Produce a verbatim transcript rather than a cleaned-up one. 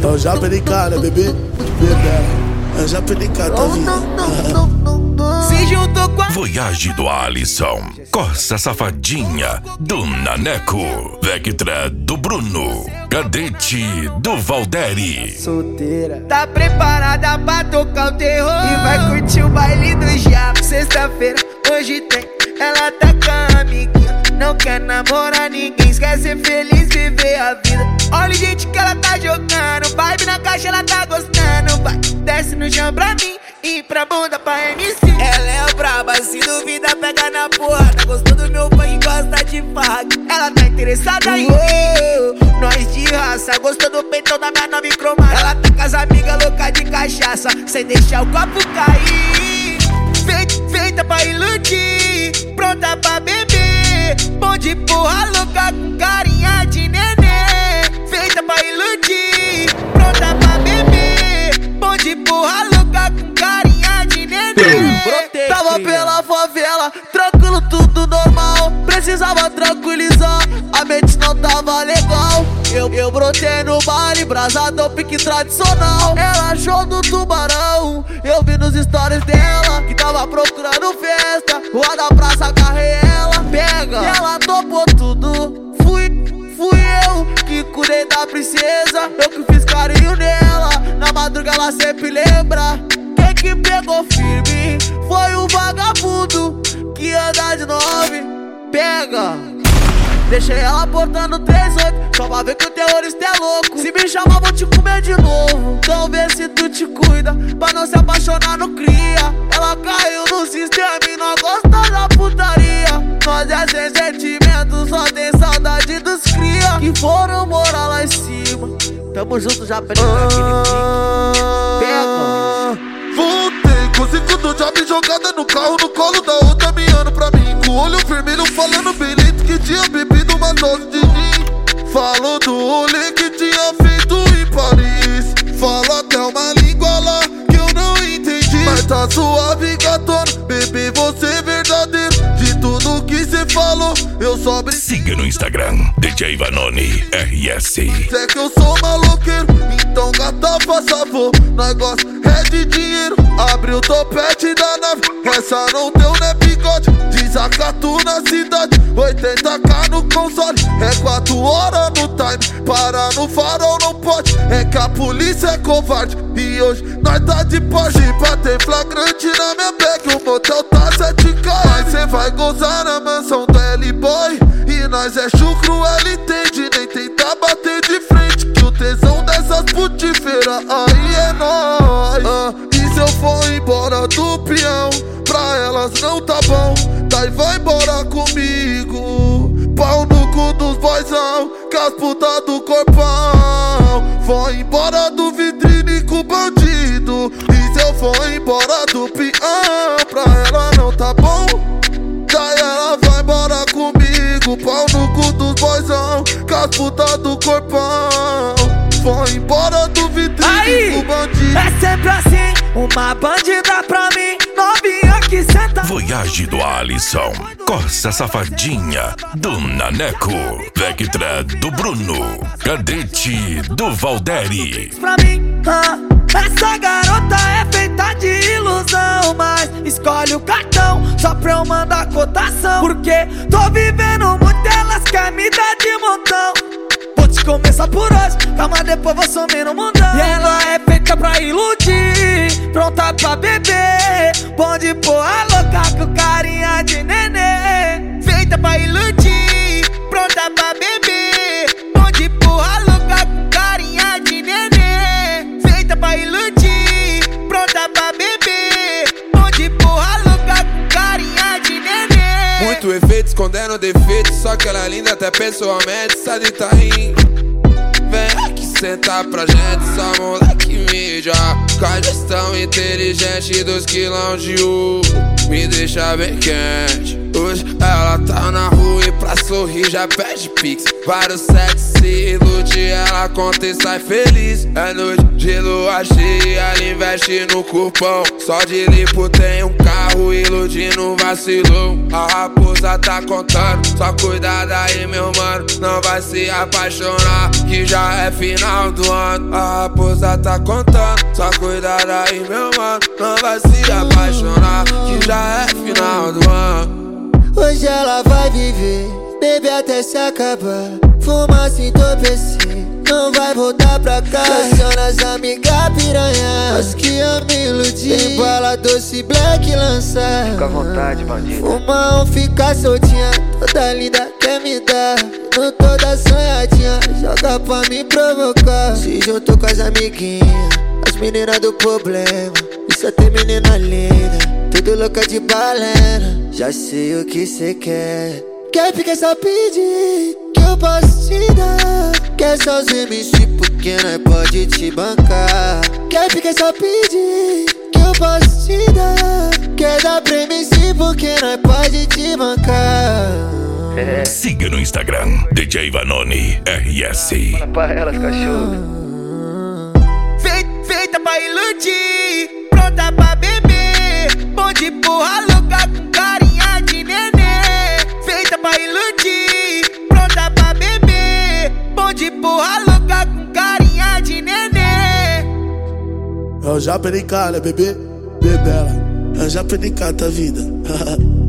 Então já pelicada, bebê, bebê. Já pelicada, tá vindo. Se juntou com a Voyage do Alisson, Corsa Safadinha do Naneco, Vectra do Bruno, Cadete do Valderi. solteira, tá preparada pra tocar o terror e vai curtir o baile do diabo. Sexta-feira, hoje tem, ela tá com a amiguinha. Não quer namorar ninguém, quer ser feliz, viver a vida. Olha o jeito que ela tá jogando, vibe na caixa, ela tá gostando. Vai, desce no chão pra mim e pra bunda pra M C. Ela é braba, se duvida, pega na porrada. Gostou do meu fã e gosta de farra. Ela tá interessada em mim, nós de raça. Gostou do peitão da minha nova cromada. Ela tá com as amigas louca de cachaça, sem deixar o copo cair. Feita, feita pra iludir, pronta pra beber. Bom de porra louca com carinha de neném. Feita pra iludir, pronta pra beber. Bom de porra louca com carinha de neném. Tava pela favela, tranquilo, tudo normal. Precisava tranquilizar, a mente não tava legal. Eu, eu brotei no baile, brasadão, pique tradicional. Ela achou do tubarão, eu vi nos stories dela que tava procurando festa. Rua da praça, agarrei ela, pega. E ela topou tudo, fui, fui eu que cuidei da princesa. Eu que fiz carinho nela, na madruga ela sempre lembra. Quem que pegou firme foi o vagabundo que anda de nove, pega. Deixei ela portando três oito, só pra ver que o terrorista é louco. Se me chamar vou te comer de novo, então vê se tu te cuida, pra não se apaixonar no cria. Ela caiu no sistema e não gosta da putaria. Nós é sem sentimento, só tem saudade dos cria que foram morar lá em cima. Tamo junto já, pega. Voltei com cinco do job jogada no carro, no colo da outra miando pra mim, com o olho vermelho falando bem lento que tinha bebido uma dose de mim. Falou do rolê que tinha feito em Paris, fala até uma língua lá que eu não entendi. Mas tá suave, gatona, bebê, você é verdadeiro. De tudo que cê falou, eu só brinquei. Siga no Instagram, D J Vanoni R S. É que eu sou maloqueiro, então gata, faz favor. Nós gosta é de dinheiro, abre o topete da nave. Essa não deu, né, bigode? Desacatu na cidade, oitenta k no console. É quatro horas no time, para no farol não pode. É que a polícia é covarde e hoje nós tá de Porsche. Pra ter flagrante na minha bag, o motel tá sete k. Mas cê vai gozar na mansão do L-Boy e nós é chucro, L entende. Nem tentar bater de frente, que o tesão dessas putifeiras aí é nóis. Ah, e se eu for embora do peão, pra elas não tá bom, daí vai embora comigo. Pau no cu dos boizão, com as putas do corpão. Vou embora do vitrine com bandido. E se eu for embora do peão, pra ela não tá bom, daí ela vai embora comigo. Pau no cu dos boizão, com as putas do corpão. Vou embora do vitrine aí, com bandido. é sempre assim, uma bandida pra mim, novinha que senta. Voyage do Alisson, Corsa Safadinha do Naneco, Vectra do Bruno, Cadete do Valderi. Pra mim, ah, essa garota é feita de ilusão, mas escolhe o cartão só pra eu mandar cotação. Porque tô vivendo muito, elas querem me dar de montão. Vou te começar por hoje, calma, depois vou sumir no mundão. E ela é feita pra iludir, pronta pra beber. Bom de porra louca com carinha de neném. Feita pra iludir, pronta pra beber. Bom de porra louca com carinha de neném. Feita pra iludir, pronta pra beber. Bom de porra louca com carinha de neném. Muito efeito escondendo defeito, só que ela é linda até pessoalmente. Sabe tá rindo, vem aqui sentar pra gente, só moleque mídia. Com a gestão inteligente dos quilão de ouro, me deixa bem quente. Hoje ela tá na rua e pra sorrir já pede pix. Vários sexy ilude ela na conta e sai feliz. É noite de lua cheia, ela investe no cupom. Só de lipo tem um carro, iludindo vacilou. A raposa tá contando, só cuidado aí meu mano, não vai se apaixonar, que já é final do ano. A raposa tá contando, só cuidado aí meu mano, não vai se apaixonar, que já é final do ano. Hoje ela vai viver, bebe até se acabar, fuma sem entorpecer, não vai voltar pra casa. Aciona as amigas piranha, as que eu me iludi. Tem bala doce black lançar. Fica à vontade, bandido. Fuma ou fica soltinha, toda linda quer me dar. Não toda sonhadinha, joga pra me provocar. Se juntou com as amiguinhas, as meninas do problema. E só tem menina linda, tudo louca de balena. Já sei o que cê quer. Quer ficar só pedir, que eu posso te dar. Quer só os M C porque nós pode te bancar. Quer ficar só pedir, que eu posso te dar. Quer dar pra M C porque nós pode te bancar. É. Siga no Instagram, D J Vanoni R S. Fala pra elas, cachorro. Feita, feita pra iludir, pronta pra beber. Bom de porra louca com carinha de nenê. Feita pra iludir, pronta pra beber. Bom de porra louca com carinha de nenê. Eu já perdi cara, bebê, bebela. Eu já perdi cara da vida.